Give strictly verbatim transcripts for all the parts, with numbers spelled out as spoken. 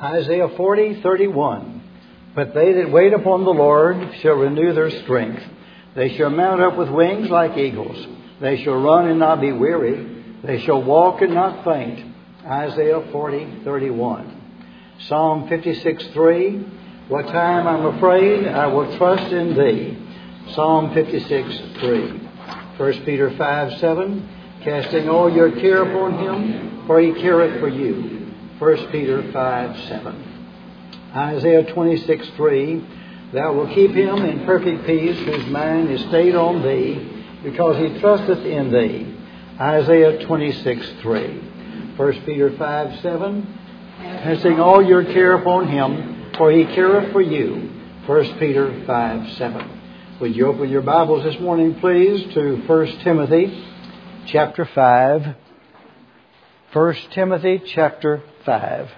Isaiah forty, thirty-one. But they that wait upon the Lord shall renew their strength. They shall mount up with wings like eagles. They shall run and not be weary. They shall walk and not faint. Isaiah forty, thirty-one. Psalm fifty-six, three. What time I'm afraid, I will trust in thee. Psalm fifty-six, three. First Peter five, seven. Casting all your care upon him, for he careth for you. First Peter five, seven. Isaiah twenty-six, three. Thou wilt keep him in perfect peace, whose mind is stayed on thee, because he trusteth in thee. Isaiah twenty-six, three. First Peter five, seven. Casting all your care upon him, for he careth for you. First Peter five, seven. Would you open your Bibles this morning, please, to First Timothy chapter five. First Timothy chapter five.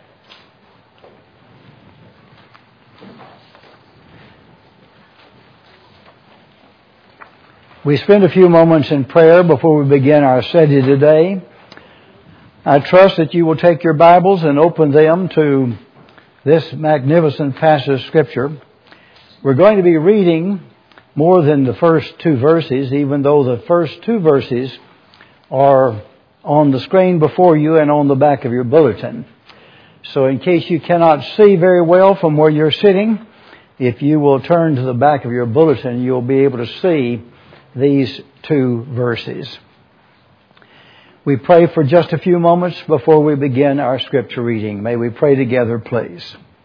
We spend a few moments in prayer before we begin our study today. I trust that you will take your Bibles and open them to this magnificent passage of Scripture. We're going to be reading more than the first two verses, even though the first two verses are on the screen before you and on the back of your bulletin. So in case you cannot see very well from where you're sitting, if you will turn to the back of your bulletin, you'll be able to see these two verses. We pray for just a few moments before we begin our scripture reading. May we pray together, please.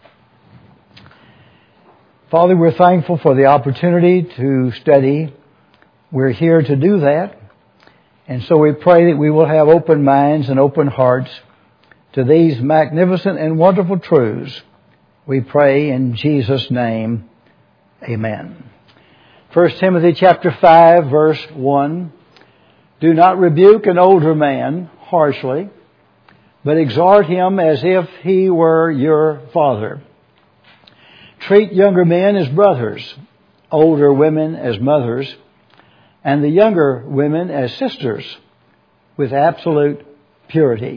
Father, we're thankful for the opportunity to study. We're here to do that. And so we pray that we will have open minds and open hearts to these magnificent and wonderful truths. We pray in Jesus' name. Amen. First Timothy chapter five, verse one. Do not rebuke an older man harshly, but exhort him as if he were your father. Treat younger men as brothers, older women as mothers, and the younger women as sisters, with absolute purity.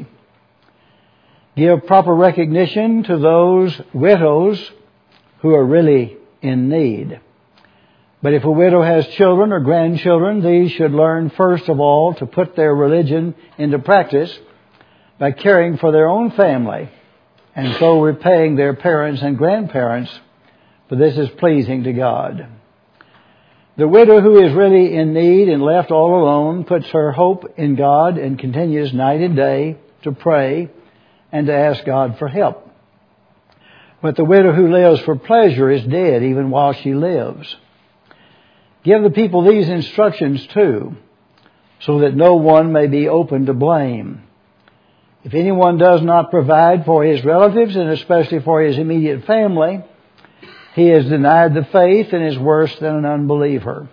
Give proper recognition to those widows who are really in need. But if a widow has children or grandchildren, these should learn first of all to put their religion into practice by caring for their own family, and so repaying their parents and grandparents, for this is pleasing to God. The widow who is really in need and left all alone puts her hope in God and continues night and day to pray and to ask God for help. But the widow who lives for pleasure is dead even while she lives. Give the people these instructions too, so that no one may be open to blame. If anyone does not provide for his relatives, and especially for his immediate family, he has denied the faith and is worse than an unbeliever.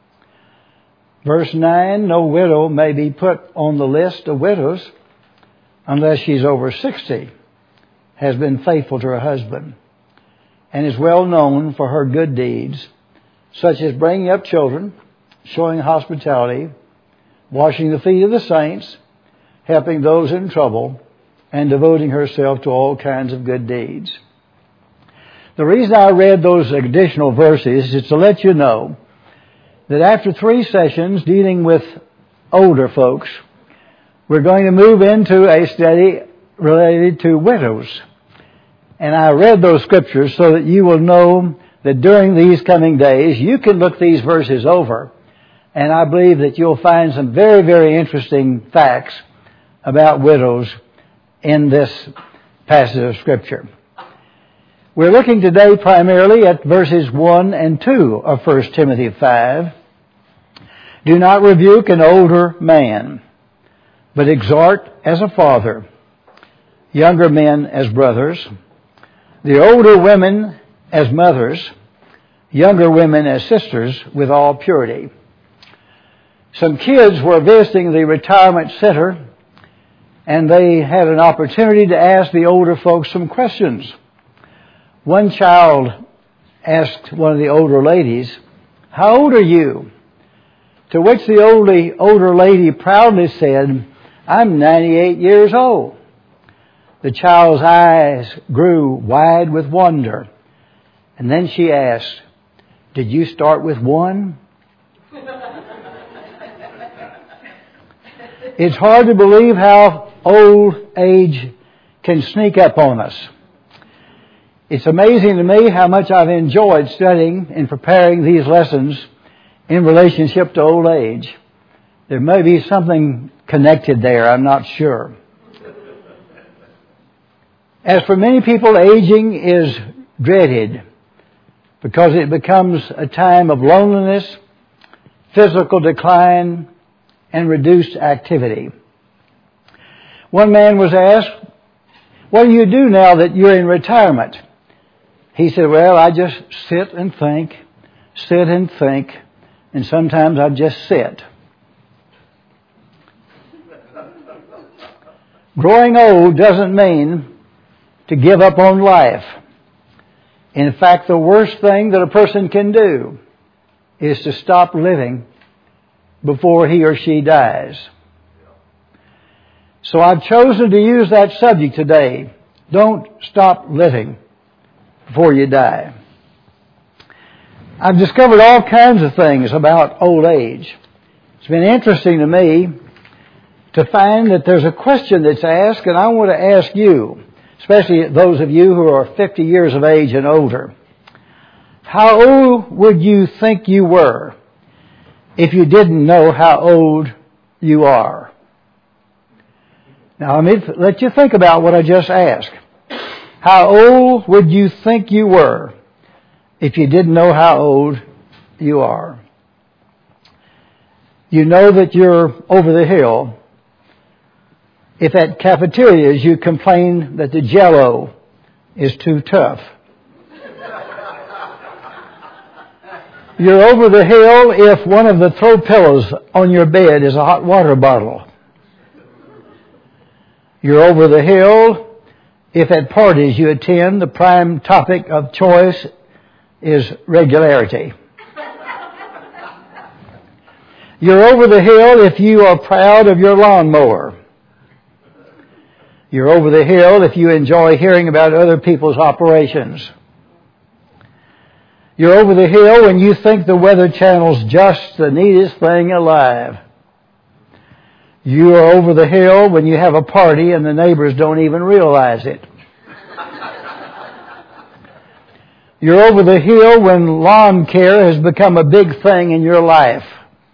Verse nine, no widow may be put on the list of widows unless she's over sixty, has been faithful to her husband, and is well known for her good deeds, such as bringing up children, showing hospitality, washing the feet of the saints, helping those in trouble, and devoting herself to all kinds of good deeds. The reason I read those additional verses is to let you know that after three sessions dealing with older folks, we're going to move into a study related to widows. And I read those scriptures so that you will know that during these coming days, you can look these verses over, and I believe that you'll find some very, very interesting facts about widows in this passage of Scripture. We're looking today primarily at verses one and two of First Timothy five. Do not rebuke an older man, but exhort as a father, younger men as brothers, the older women as mothers, younger women as sisters, with all purity. Some kids were visiting the retirement center, and they had an opportunity to ask the older folks some questions. One child asked one of the older ladies, "How old are you?" To which the older, older lady proudly said, "I'm ninety-eight years old." The child's eyes grew wide with wonder. And then she asked, "Did you start with one?" It's hard to believe how old age can sneak up on us. It's amazing to me how much I've enjoyed studying and preparing these lessons in relationship to old age. There may be something connected there, I'm not sure. As for many people, aging is dreaded because it becomes a time of loneliness, physical decline, and reduced activity. One man was asked, "What do you do now that you're in retirement?" He said, "Well, I just sit and think, sit and think, and sometimes I just sit." Growing old doesn't mean to give up on life. In fact, the worst thing that a person can do is to stop living before he or she dies. So I've chosen to use that subject today. Don't stop living before you die. I've discovered all kinds of things about old age. It's been interesting to me to find that there's a question that's asked, and I want to ask you, especially those of you who are fifty years of age and older. How old would you think you were if you didn't know how old you are? Now, let me let you think about what I just asked. How old would you think you were if you didn't know how old you are? You know that you're over the hill if at cafeterias you complain that the Jell-O is too tough. You're over the hill if one of the throw pillows on your bed is a hot water bottle. You're over the hill if at parties you attend the prime topic of choice is regularity. You're over the hill if you are proud of your lawnmower. You're over the hill if you enjoy hearing about other people's operations. You're over the hill when you think the Weather Channel's just the neatest thing alive. You are over the hill when you have a party and the neighbors don't even realize it. You're over the hill when lawn care has become a big thing in your life.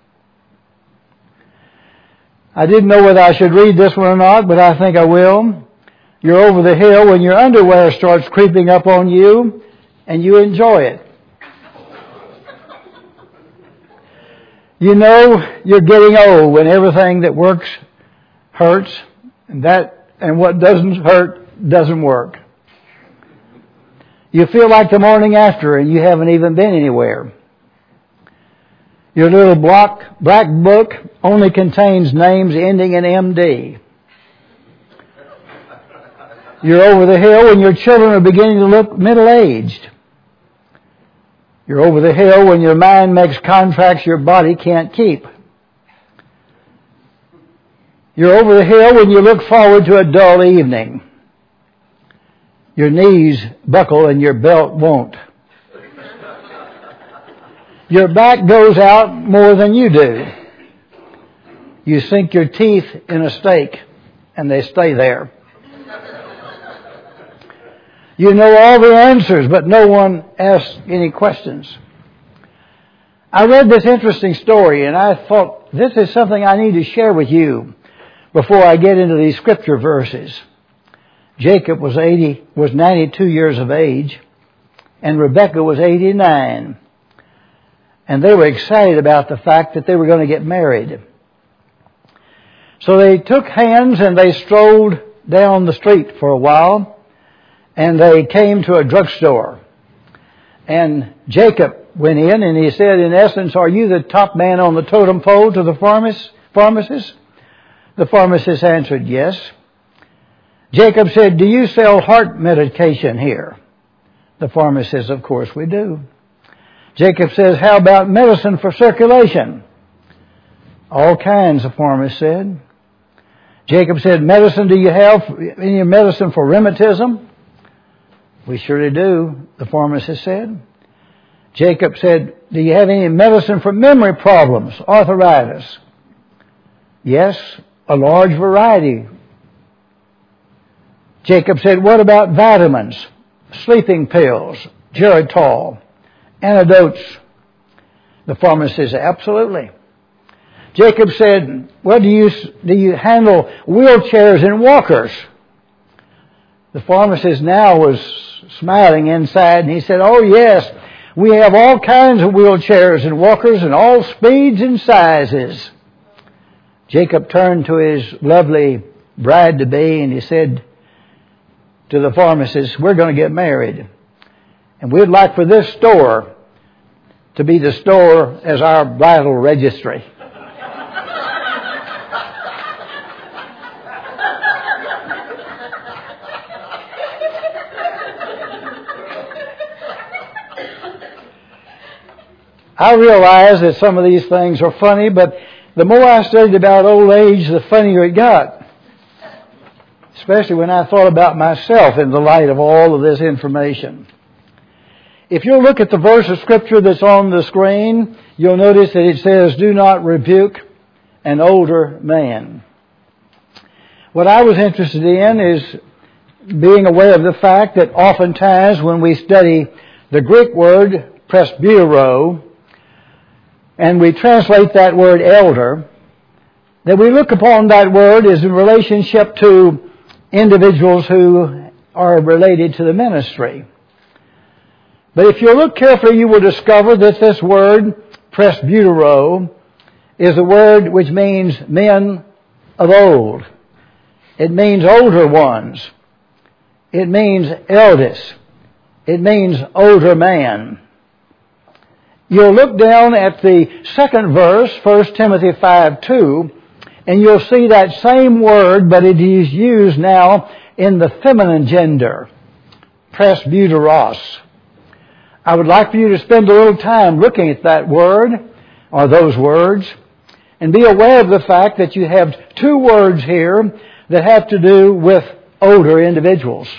I didn't know whether I should read this one or not, but I think I will. You're over the hill when your underwear starts creeping up on you and you enjoy it. You know you're getting old when everything that works hurts, and that and what doesn't hurt doesn't work. You feel like the morning after and you haven't even been anywhere. Your little block, black book only contains names ending in M D. You're over the hill when your children are beginning to look middle-aged. You're over the hill when your mind makes contracts your body can't keep. You're over the hill when you look forward to a dull evening. Your knees buckle and your belt won't. Your back goes out more than you do. You sink your teeth in a steak and they stay there. You know all the answers, but no one asks any questions. I read this interesting story and I thought this is something I need to share with you before I get into these scripture verses. Jacob was eighty, was ninety-two years of age, and Rebekah was eighty-nine. And they were excited about the fact that they were going to get married. So they took hands and they strolled down the street for a while. And they came to a drugstore. And Jacob went in and he said, in essence, "Are you the top man on the totem pole to the pharmacist?" pharmacist? The pharmacist answered, "Yes." Jacob said, "Do you sell heart medication here?" The pharmacist says, "Of course we do." Jacob says, "How about medicine for circulation?" "All kinds," the pharmacist said. Jacob said, medicine, do you have any medicine for rheumatism? We surely do, the pharmacist said. Jacob said, do you have any medicine for memory problems, arthritis? Yes, a large variety. Jacob said, what about vitamins, sleeping pills, Geritol, antidotes? The pharmacist said, absolutely. Jacob said, well, do you, do you handle wheelchairs and walkers? The pharmacist now was smiling inside, and he said, oh, yes, we have all kinds of wheelchairs and walkers in all speeds and sizes. Jacob turned to his lovely bride-to-be, and he said to the pharmacist, we're going to get married, and we'd like for this store to be the store as our bridal registry. I realize that some of these things are funny, but the more I studied about old age, the funnier it got. Especially when I thought about myself in the light of all of this information. If you'll look at the verse of Scripture that's on the screen, you'll notice that it says, do not rebuke an older man. What I was interested in is being aware of the fact that oftentimes when we study the Greek word presbytero, and we translate that word elder, that we look upon that word as in relationship to individuals who are related to the ministry. But if you look carefully, you will discover that this word, presbytero, is a word which means men of old. It means older ones. It means eldest. It means older man. You'll look down at the second verse, First Timothy five two, and you'll see that same word, but it is used now in the feminine gender, presbyteros. I would like for you to spend a little time looking at that word, or those words, and be aware of the fact that you have two words here that have to do with older individuals.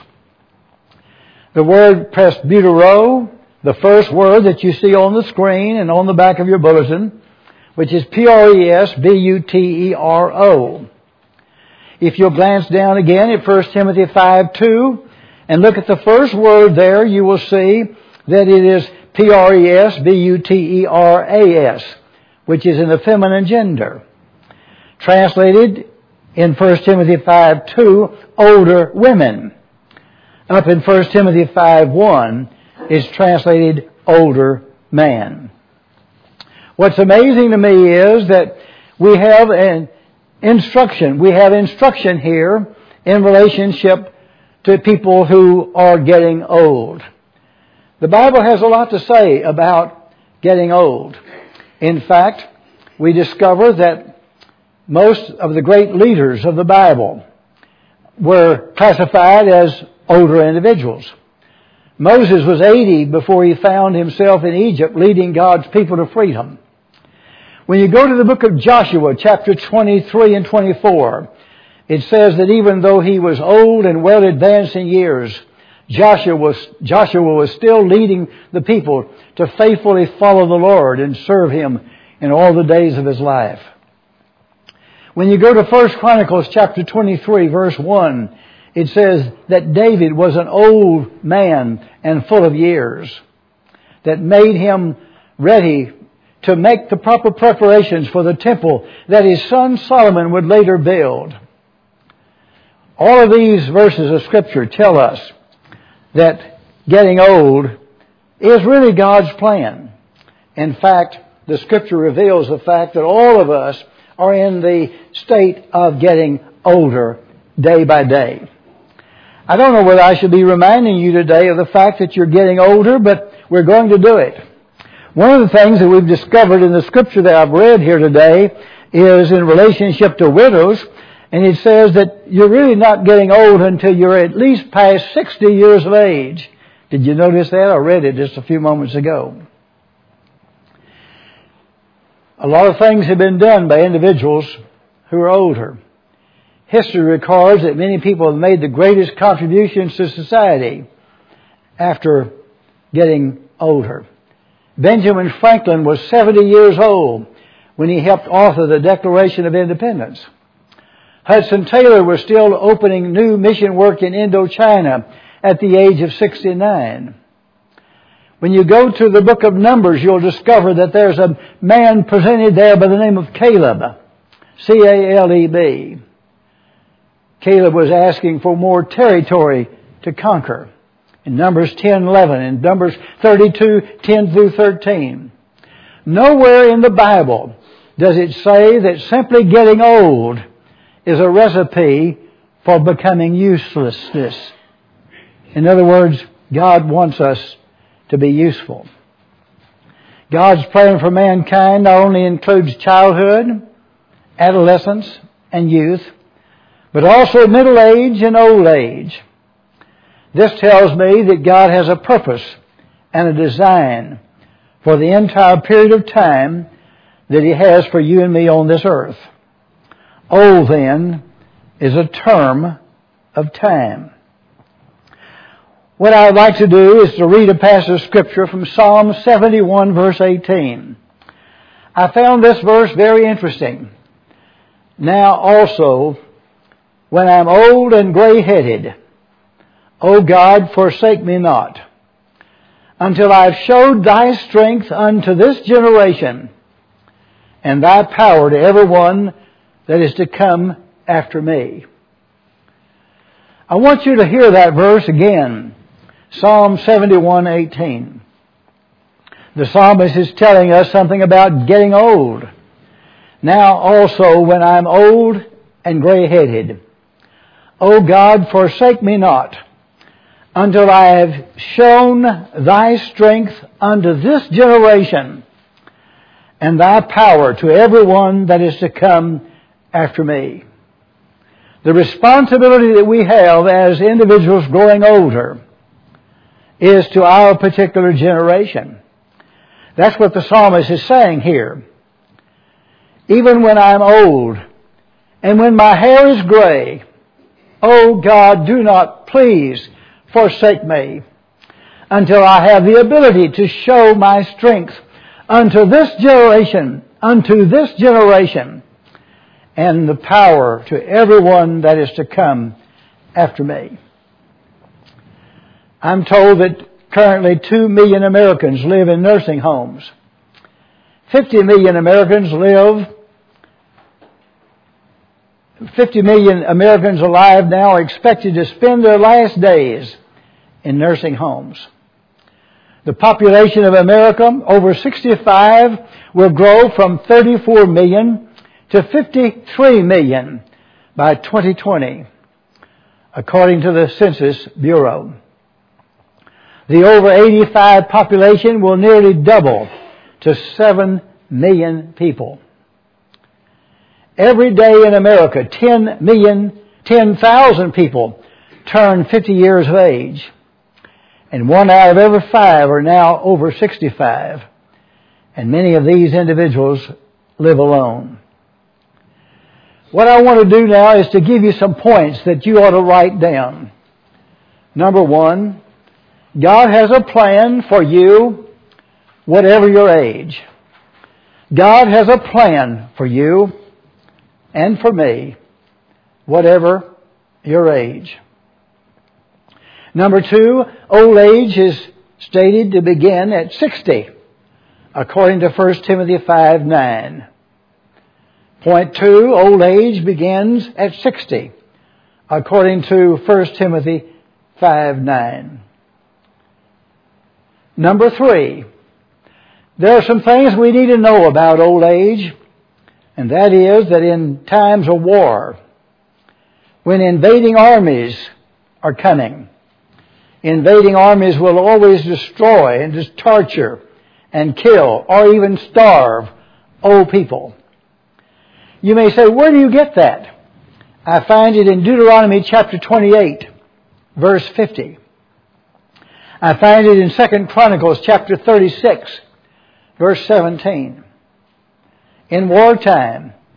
The word presbytero, the first word that you see on the screen and on the back of your bulletin, which is P R E S B U T E R O. If you'll glance down again at First Timothy five two and look at the first word there, you will see that it is P R E S B U T E R A S, which is in the feminine gender. Translated in First Timothy five two, older women. Up in First Timothy five one, is translated older man. What's amazing to me is that we have an instruction. We have instruction here in relationship to people who are getting old. The Bible has a lot to say about getting old. In fact, we discover that most of the great leaders of the Bible were classified as older individuals. Moses was eighty before he found himself in Egypt leading God's people to freedom. When you go to the book of Joshua, chapter twenty-three and twenty-four, it says that even though he was old and well advanced in years, Joshua was, Joshua was still leading the people to faithfully follow the Lord and serve Him in all the days of his life. When you go to First Chronicles, chapter twenty-three, verse one, it says that David was an old man and full of years that made him ready to make the proper preparations for the temple that his son Solomon would later build. All of these verses of Scripture tell us that getting old is really God's plan. In fact, the Scripture reveals the fact that all of us are in the state of getting older day by day. I don't know whether I should be reminding you today of the fact that you're getting older, but we're going to do it. One of the things that we've discovered in the Scripture that I've read here today is in relationship to widows, and it says that you're really not getting old until you're at least past sixty years of age. Did you notice that? I read it just a few moments ago. A lot of things have been done by individuals who are older. history records that many people have made the greatest contributions to society after getting older. Benjamin Franklin was seventy years old when he helped author the Declaration of Independence. Hudson Taylor was still opening new mission work in Indochina at the age of sixty-nine. When you go to the book of Numbers, you'll discover that there's a man presented there by the name of Caleb, C A L E B. Caleb was asking for more territory to conquer. In Numbers ten eleven, in Numbers thirty-two ten through thirteen. Nowhere in the Bible does it say that simply getting old is a recipe for becoming uselessness. In other words, God wants us to be useful. God's plan for mankind not only includes childhood, adolescence, and youth, but also middle age and old age. This tells me that God has a purpose and a design for the entire period of time that He has for you and me on this earth. Old, then, is a term of time. What I would like to do is to read a passage of Scripture from Psalm seventy-one, verse eighteen. I found this verse very interesting. Now also, when I am old and gray-headed, O God, forsake me not, until I have showed Thy strength unto this generation, and Thy power to every one that is to come after me. I want you to hear that verse again. Psalm seventy-one eighteen. The psalmist is telling us something about getting old. Now also, when I am old and gray-headed, O God, forsake me not, until I have shown Thy strength unto this generation, and Thy power to every one that is to come after me. The responsibility that we have as individuals growing older is to our particular generation. That's what the psalmist is saying here. Even when I'm old, and when my hair is gray, O God, do not please forsake me, until I have the ability to show my strength unto this generation, unto this generation, and the power to everyone that is to come after me. I'm told that currently two million Americans live in nursing homes. fifty million Americans live, fifty million Americans alive now are expected to spend their last days in nursing homes. The population of America over sixty-five will grow from thirty-four million to fifty-three million by twenty twenty, according to the Census Bureau. The over eighty-five population will nearly double to seven million people. Every day in America, ten million, ten thousand people turn fifty years of age. And one out of every five are now over sixty-five. And many of these individuals live alone. What I want to do now is to give you some points that you ought to write down. Number one, God has a plan for you, whatever your age. God has a plan for you and for me, whatever your age. Number two, old age is stated to begin at sixty, according to First Timothy five nine. Point two, old age begins at sixty, according to First Timothy five nine. Number three, there are some things we need to know about old age, and that is that in times of war, when invading armies are coming, invading armies will always destroy and just torture and kill or even starve old people. You may say, where do you get that? I find it in Deuteronomy chapter twenty-eight, verse fifty. I find it in Second Chronicles chapter thirty-six, verse seventeen. In wartime,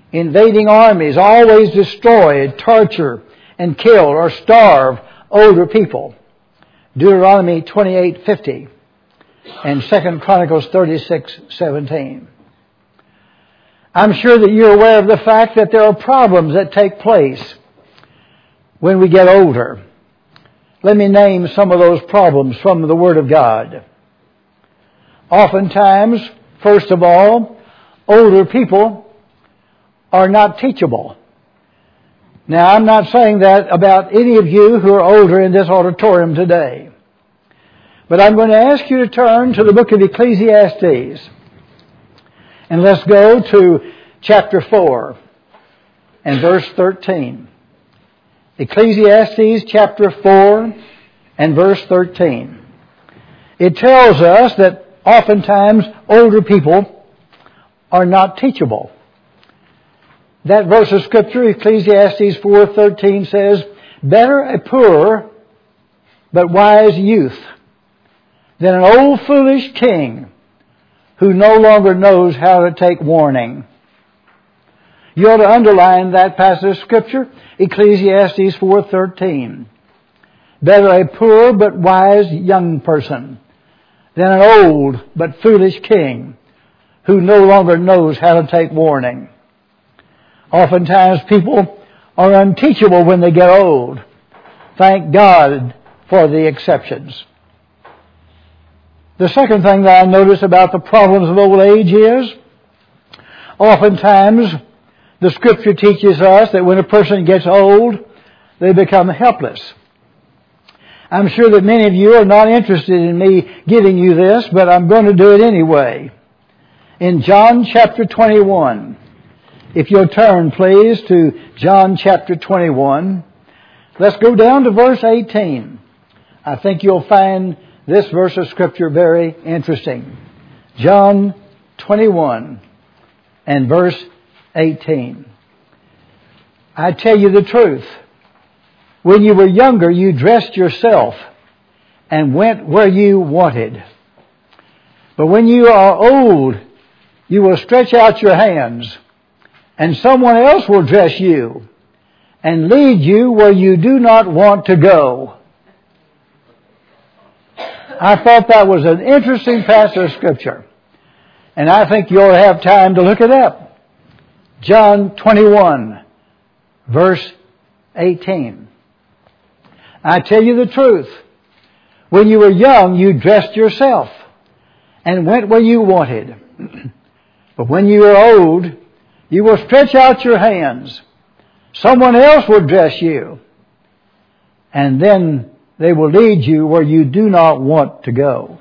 invading armies always destroy, torture, and kill or starve older people. Deuteronomy twenty-eight fifty and Second Chronicles thirty-six seventeen. I'm sure that you're aware of the fact that there are problems that take place when we get older. Let me name some of those problems from the Word of God. Oftentimes, first of all, older people are not teachable. Now, I'm not saying that about any of you who are older in this auditorium today. But I'm going to ask you to turn to the book of Ecclesiastes. And let's go to chapter four and verse thirteen. Ecclesiastes chapter four and verse thirteen. It tells us that oftentimes older people are not teachable. That verse of Scripture, Ecclesiastes four thirteen, says, "Better a poor but wise youth than an old foolish king who no longer knows how to take warning." You ought to underline that passage of Scripture, Ecclesiastes four thirteen. Better a poor but wise young person than an old but foolish king who no longer knows how to take warning. Oftentimes people are unteachable when they get old. Thank God for the exceptions. The second thing that I notice about the problems of old age is, oftentimes the Scripture teaches us that when a person gets old, they become helpless. I'm sure that many of you are not interested in me giving you this, but I'm going to do it anyway. In John chapter twenty-one, if you'll turn, please, to John chapter twenty-one, let's go down to verse eighteen. I think you'll find this verse of Scripture very interesting. John twenty-one and verse eighteen. I tell you the truth. When you were younger, you dressed yourself and went where you wanted. But when you are old, you will stretch out your hands, and someone else will dress you and lead you where you do not want to go. I thought that was an interesting passage of Scripture, and I think you'll have time to look it up. John twenty-one, verse eighteen. I tell you the truth. When you were young, you dressed yourself and went where you wanted. But when you are old, you will stretch out your hands. Someone else will dress you, and then they will lead you where you do not want to go.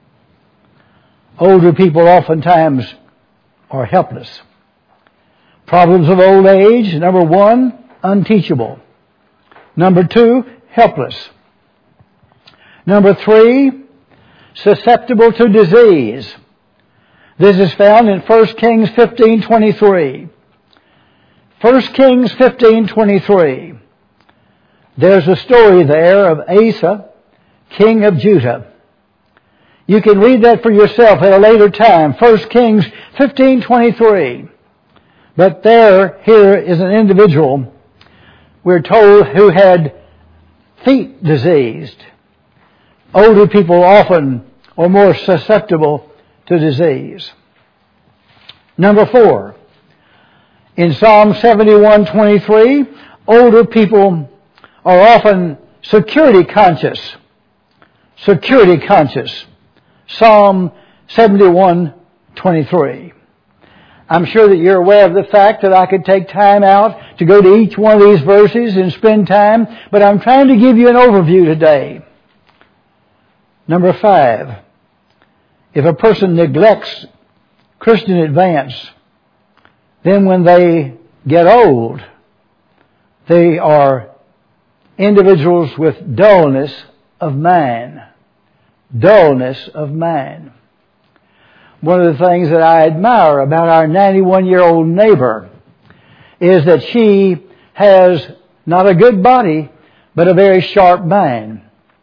Older people oftentimes are helpless. Problems of old age: number one, unteachable. Number two, helpless. Number three, susceptible to disease. This is found in First Kings fifteen twenty-three. First Kings fifteen twenty-three. There's a story there of Asa, king of Judah. You can read that for yourself at a later time. First Kings fifteen twenty-three. But there, here is an individual, we're told, who had feet diseased. Older people often are more susceptible to disease. Number four, in Psalm seventy-one twenty-three, older people are often security conscious. Security conscious. Psalm seventy-one twenty-three. I'm sure that you're aware of the fact that I could take time out to go to each one of these verses and spend time, but I'm trying to give you an overview today. Number five, if a person neglects Christian advance, then when they get old, they are individuals with dullness of mind. Dullness of mind. One of the things that I admire about our ninety-one-year-old neighbor is that she has not a good body, but a very sharp mind.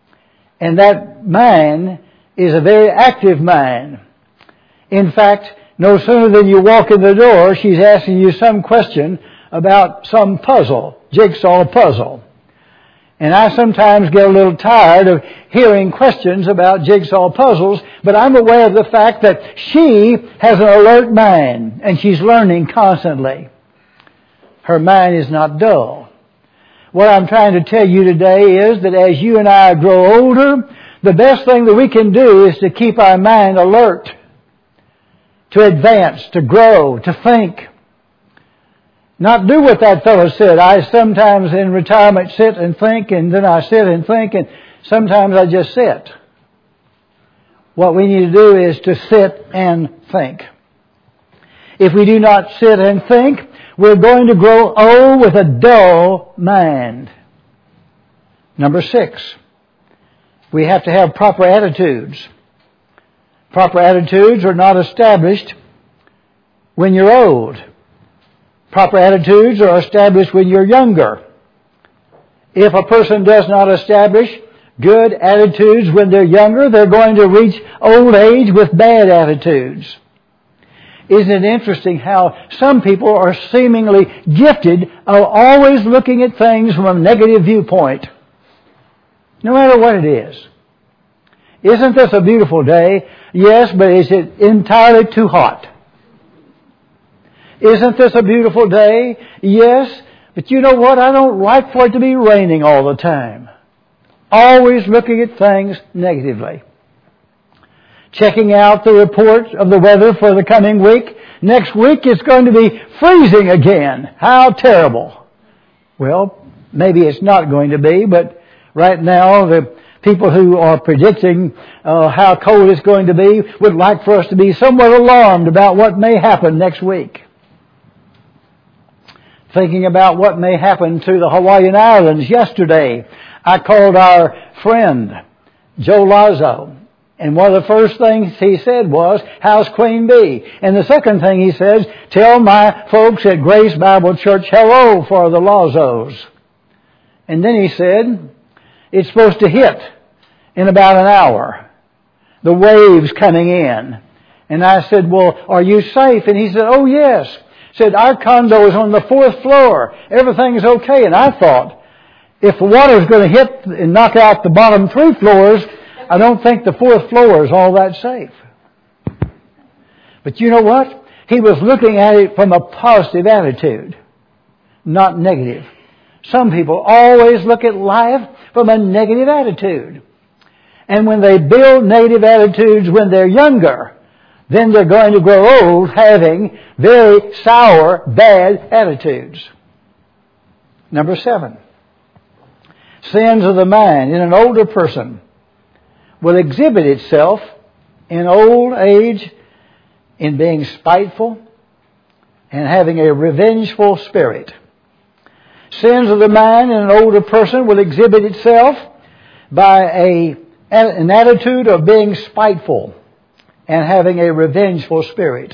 And that mind is a very active mind. In fact, No sooner than you walk in the door, she's asking you some question about some puzzle, jigsaw puzzle. And I sometimes get a little tired of hearing questions about jigsaw puzzles, but I'm aware of the fact that she has an alert mind, and she's learning constantly. Her mind is not dull. What I'm trying to tell you today is that as you and I grow older, the best thing that we can do is to keep our mind alert, to advance, to grow, to think. Not do what that fellow said. I sometimes in retirement sit and think, and then I sit and think, and sometimes I just sit. What we need to do is to sit and think. If we do not sit and think, we're going to grow old with a dull mind. Number six, we have to have proper attitudes. Proper attitudes are not established when you're old. Proper attitudes are established when you're younger. If a person does not establish good attitudes when they're younger, they're going to reach old age with bad attitudes. Isn't it interesting how some people are seemingly gifted of always looking at things from a negative viewpoint, no matter what it is? Isn't this a beautiful day? Yes, but is it entirely too hot? Isn't this a beautiful day? Yes, but you know what? I don't like for it to be raining all the time. Always looking at things negatively. Checking out the report of the weather for the coming week. Next week it's going to be freezing again. How terrible. Well, maybe it's not going to be, but right now the people who are predicting uh, how cold it's going to be would like for us to be somewhat alarmed about what may happen next week. Thinking about what may happen to the Hawaiian Islands yesterday, I called our friend, Joe Lazo, and one of the first things he said was, how's Queen Bee? And the second thing he says, tell my folks at Grace Bible Church hello for the Lazos. And then he said, it's supposed to hit in about an hour. The waves coming in. And I said, well, are you safe? And he said, oh yes. Said, our condo is on the fourth floor. Everything's okay. And I thought, if the water's going to hit and knock out the bottom three floors, I don't think the fourth floor is all that safe. But you know what? He was looking at it from a positive attitude, not negative. Some people always look at life from a negative attitude. And when they build negative attitudes when they're younger, then they're going to grow old having very sour, bad attitudes. Number seven. Sins of the mind in an older person will exhibit itself in old age in being spiteful and having a revengeful spirit. Sins of the mind in an older person will exhibit itself by a, an attitude of being spiteful and having a revengeful spirit.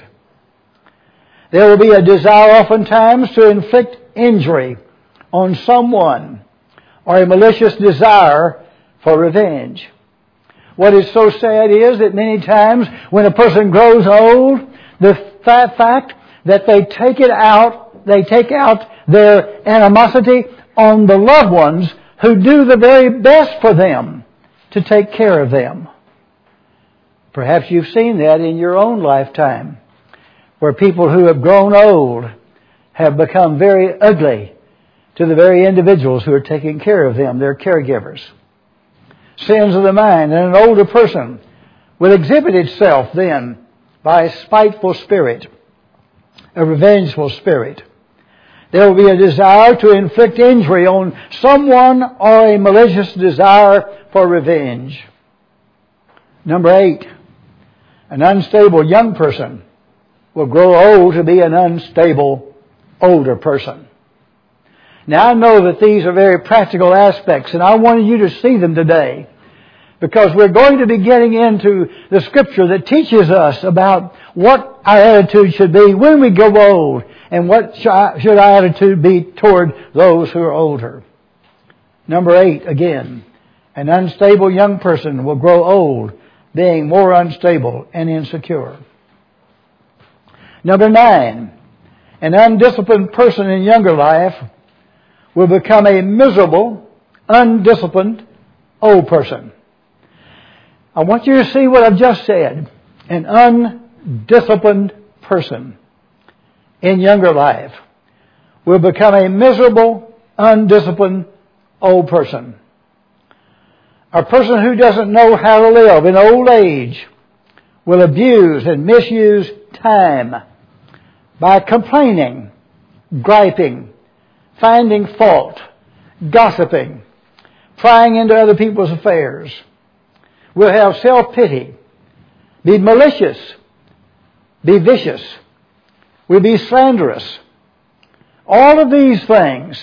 There will be a desire oftentimes to inflict injury on someone or a malicious desire for revenge. What is so sad is that many times when a person grows old, the fact that they take it out, they take out their animosity on the loved ones who do the very best for them to take care of them. Perhaps you've seen that in your own lifetime, where people who have grown old have become very ugly to the very individuals who are taking care of them, their caregivers. Sins of the mind in an older person will exhibit itself then by a spiteful spirit, a revengeful spirit. There will be a desire to inflict injury on someone or a malicious desire for revenge. Number eight, an unstable young person will grow old to be an unstable older person. Now I know that these are very practical aspects, and I wanted you to see them today, because we're going to be getting into the Scripture that teaches us about what our attitude should be when we grow old, and what should our attitude be toward those who are older. Number eight, again, an unstable young person will grow old, being more unstable and insecure. Number nine, an undisciplined person in younger life will become a miserable, undisciplined old person. I want you to see what I've just said. An undisciplined person in younger life will become a miserable, undisciplined old person. A person who doesn't know how to live in old age will abuse and misuse time by complaining, griping, finding fault, gossiping, prying into other people's affairs. We'll have self-pity, be malicious, be vicious, we'll be slanderous. All of these things.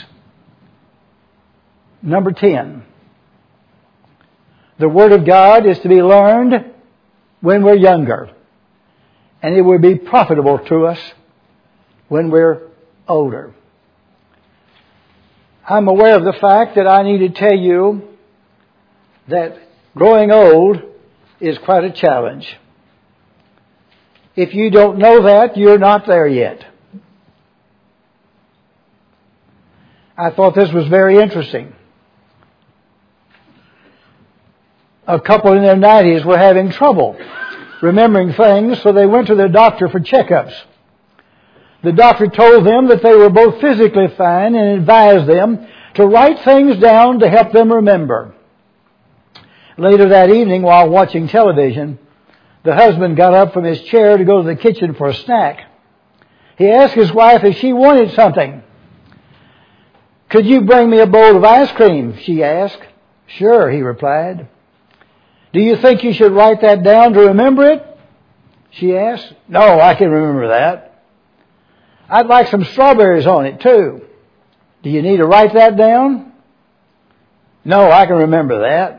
Number ten. The Word of God is to be learned when we're younger, and it will be profitable to us when we're older. I'm aware of the fact that I need to tell you that growing old is quite a challenge. If you don't know that, you're not there yet. I thought this was very interesting. A couple in their nineties were having trouble remembering things, so they went to their doctor for checkups. The doctor told them that they were both physically fine and advised them to write things down to help them remember. Later that evening, while watching television, the husband got up from his chair to go to the kitchen for a snack. He asked his wife if she wanted something. "Could you bring me a bowl of ice cream?" she asked. "Sure," he replied. "Do you think you should write that down to remember it?" she asked. "No, I can remember that." "I'd like some strawberries on it too." "Do you need to write that down?" "No, I can remember that."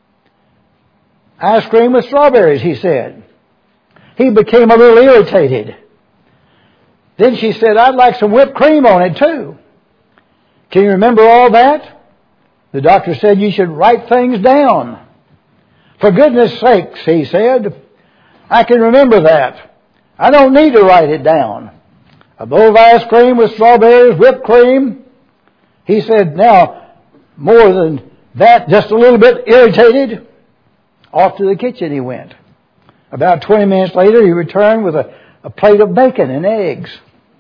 "Ice cream with strawberries," he said. He became a little irritated. Then she said, "I'd like some whipped cream on it too." "Can you remember all that?" The doctor said, "You should write things down." "For goodness sakes," he said, "I can remember that. I don't need to write it down. A bowl of ice cream with strawberries, whipped cream." He said, "Now, more than that, just a little bit irritated." Off to the kitchen he went. About twenty minutes later, he returned with a, a plate of bacon and eggs.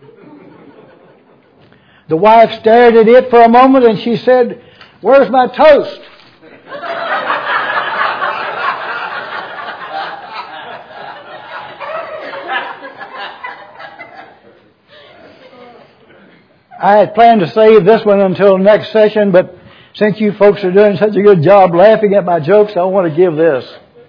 The wife stared at it for a moment and she said, "Where's my toast?" I had planned to save this one until next session, but since you folks are doing such a good job laughing at my jokes, I want to give this.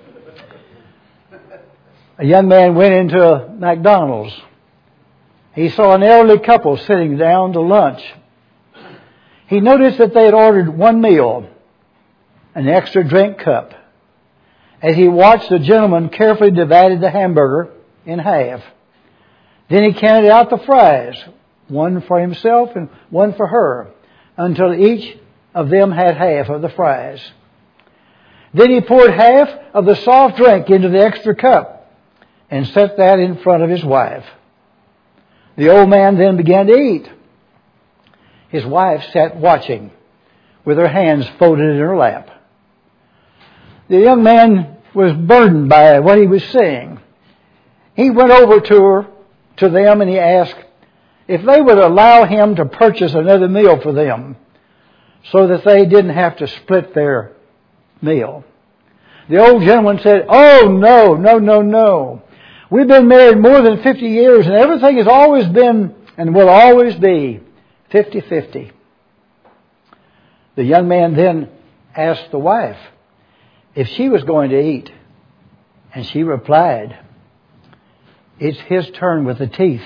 A young man went into a McDonald's. He saw an elderly couple sitting down to lunch. He noticed that they had ordered one meal, an extra drink cup. As he watched, the gentleman carefully divided the hamburger in half. Then he counted out the fries, one for himself and one for her, until each of them had half of the fries. Then he poured half of the soft drink into the extra cup and set that in front of his wife. The old man then began to eat. His wife sat watching with her hands folded in her lap. The young man was burdened by what he was seeing. He went over to her, to them, and he asked if they would allow him to purchase another meal for them so that they didn't have to split their meal. The old gentleman said, "Oh, no, no, no, no. We've been married more than fifty years and everything has always been and will always be fifty-fifty. The young man then asked the wife if she was going to eat, and she replied, "It's his turn with the teeth."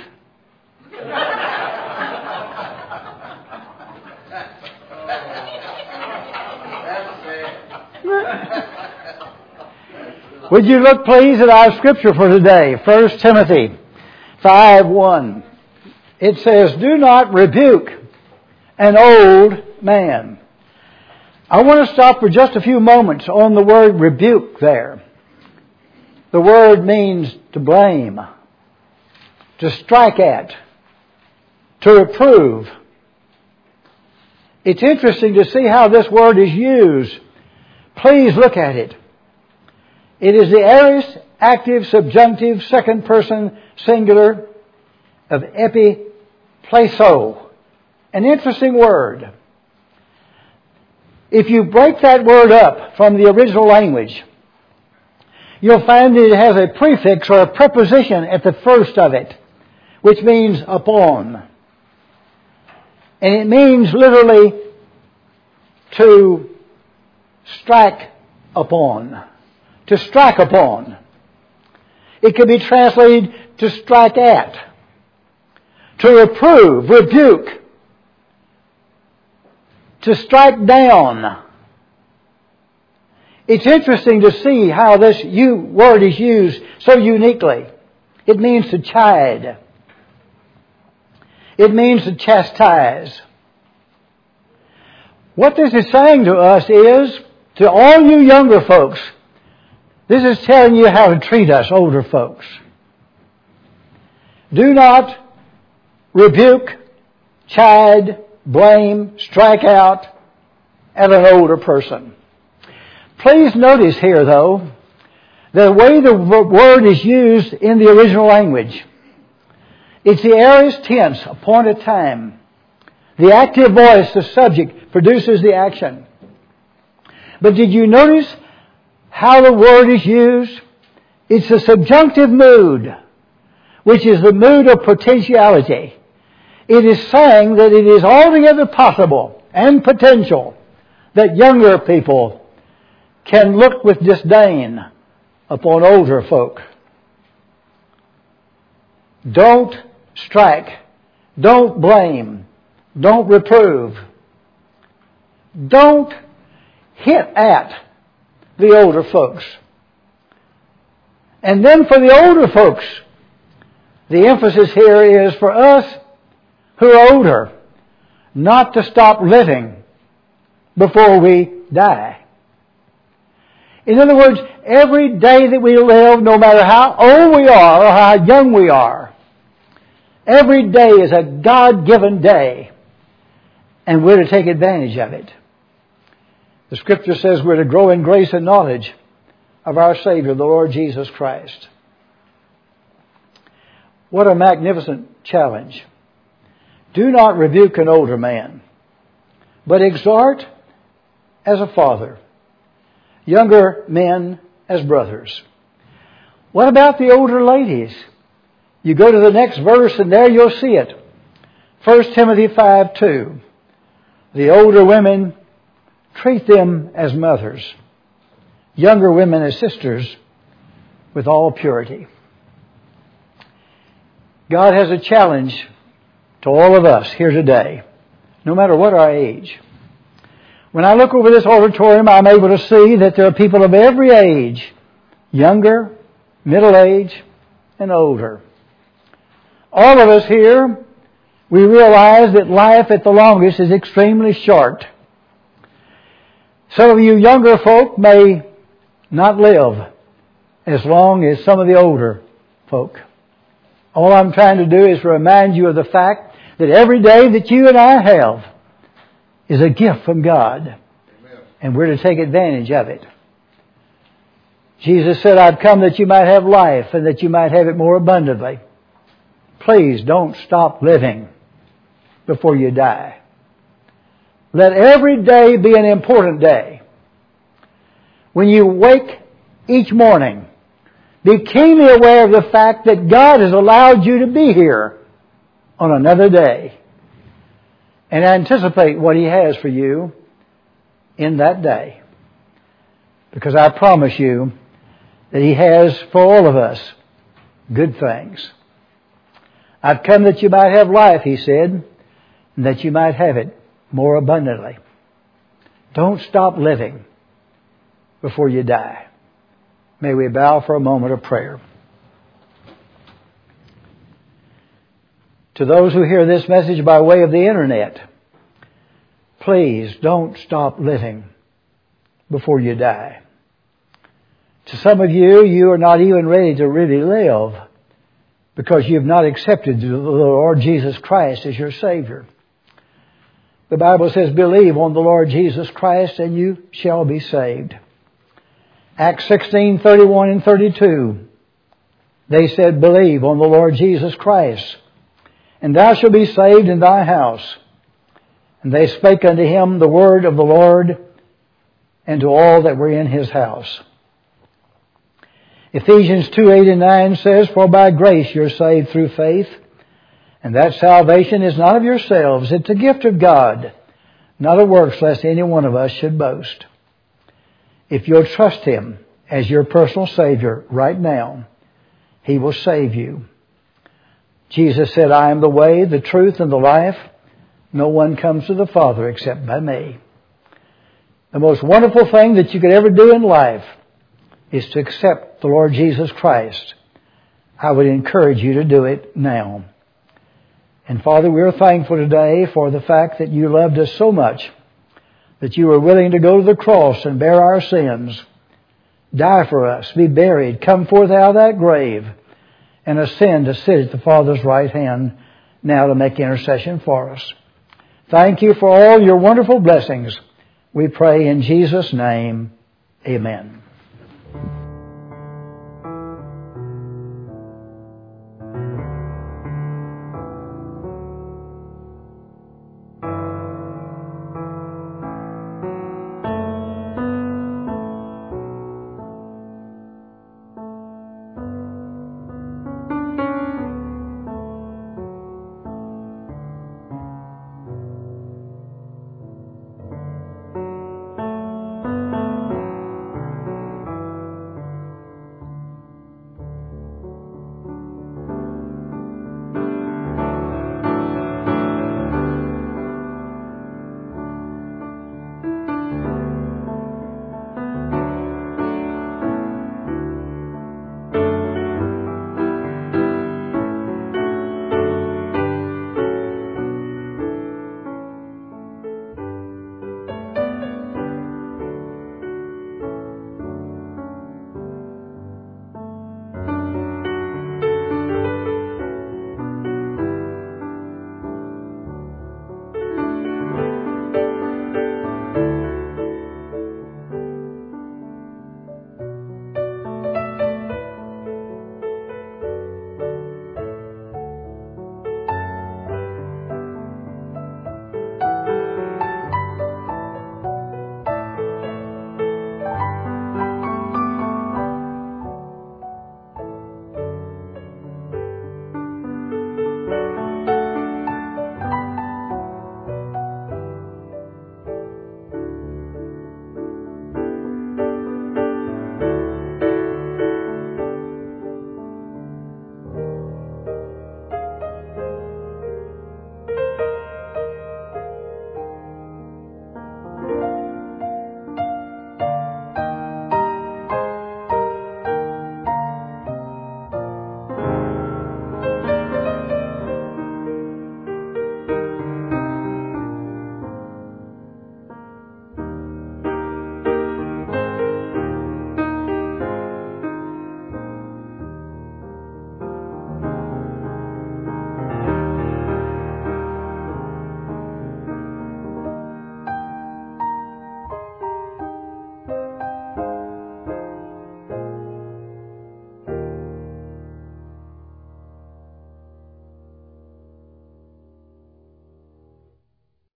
Would you look please at our scripture for today, First Timothy five one. It says, "Do not rebuke an old man." I want to stop for just a few moments on the word rebuke there. The word means to blame. to strike at, to reprove. It's interesting to see how this word is used. Please look at it. It is the aorist, active, subjunctive, second person, singular of epipleso. An interesting word. If you break that word up from the original language, you'll find that it has a prefix or a preposition at the first of it, which means upon. And it means literally to strike upon. To strike upon. It could be translated to strike at. To reprove, rebuke. To strike down. It's interesting to see how this word is used so uniquely. It means to chide. It means to chastise. What this is saying to us is, to all you younger folks, this is telling you how to treat us older folks. Do not rebuke, chide, blame, strike out at an older person. Please notice here, though, the way the word is used in the original language. It's the aorist tense, appointed time. The active voice, the subject, produces the action. But did you notice how the word is used? It's a subjunctive mood, which is the mood of potentiality. It is saying that it is altogether possible and potential that younger people can look with disdain upon older folk. Don't strike. Don't blame. Don't reprove. Don't hit at the older folks. And then for the older folks, the emphasis here is for us who are older, not to stop living before we die. In other words, every day that we live, no matter how old we are or how young we are, every day is a God-given day, and we're to take advantage of it. The Scripture says we're to grow in grace and knowledge of our Savior, the Lord Jesus Christ. What a magnificent challenge. Do not rebuke an older man, but exhort as a father, younger men as brothers. What about the older ladies? You go to the next verse and there you'll see it. First Timothy five two. The older women, treat them as mothers. Younger women as sisters with all purity. God has a challenge to all of us here today, no matter what our age. When I look over this auditorium, I'm able to see that there are people of every age, younger, middle age, and older. All of us here, we realize that life at the longest is extremely short. Some of you younger folk may not live as long as some of the older folk. All I'm trying to do is remind you of the fact that every day that you and I have is a gift from God. Amen. And we're to take advantage of it. Jesus said, I've come that you might have life and that you might have it more abundantly. Please don't stop living before you die. Let every day be an important day. When you wake each morning, be keenly aware of the fact that God has allowed you to be here on another day. And anticipate what He has for you in that day. Because I promise you that He has for all of us good things. I've come that you might have life, He said, and that you might have it more abundantly. Don't stop living before you die. May we bow for a moment of prayer. To those who hear this message by way of the internet, please don't stop living before you die. To some of you, you are not even ready to really live because you've not accepted the Lord Jesus Christ as your Savior. The Bible says, believe on the Lord Jesus Christ and you shall be saved. Acts sixteen, thirty-one and thirty-two. They said, believe on the Lord Jesus Christ, and thou shalt be saved in thy house. And they spake unto him the word of the Lord and to all that were in his house. Ephesians two, eight and nine says, for by grace you're saved through faith, and that salvation is not of yourselves, it's a gift of God, not of works, lest any one of us should boast. If you'll trust Him as your personal Savior right now, He will save you. Jesus said, I am the way, the truth, and the life. No one comes to the Father except by me. The most wonderful thing that you could ever do in life is to accept the Lord Jesus Christ. I would encourage you to do it now. And Father, we're thankful today for the fact that you loved us so much that you were willing to go to the cross and bear our sins, die for us, be buried, come forth out of that grave, and ascend to sit at the Father's right hand now to make intercession for us. Thank you for all your wonderful blessings. We pray in Jesus' name. Amen.